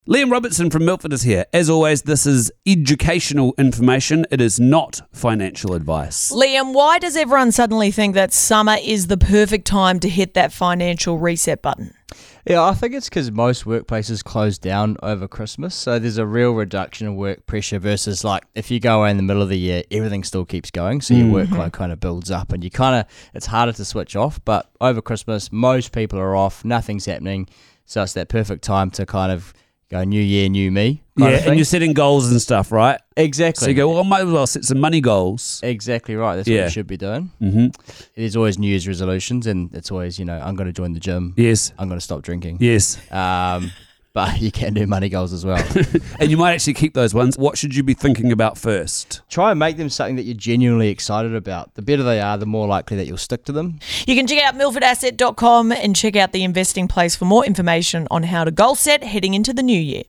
Liam Robertson from Milford is here. As always, this is educational information. It is not financial advice. Liam, why does everyone suddenly think that summer is the perfect time to hit that financial reset button? Yeah, I think it's because most workplaces close down over Christmas, so there's a real reduction in work pressure versus like if you go away in the middle of the year, everything still keeps going, so your workload kind of builds up and it's harder to switch off, but over Christmas, most people are off, nothing's happening, so it's that perfect time to kind of go new year, new me. Yeah, and you're setting goals and stuff, right? Exactly. So you go, well, I might as well set some money goals. Exactly right. That's what you should be doing. Mm-hmm. There's always New Year's resolutions, and it's always, I'm going to join the gym. Yes. I'm going to stop drinking. Yes. But you can do money goals as well. And you might actually keep those ones. What should you be thinking about first? Try and make them something that you're genuinely excited about. The better they are, the more likely that you'll stick to them. You can check out milfordasset.com and check out the investing place for more information on how to goal set heading into the new year.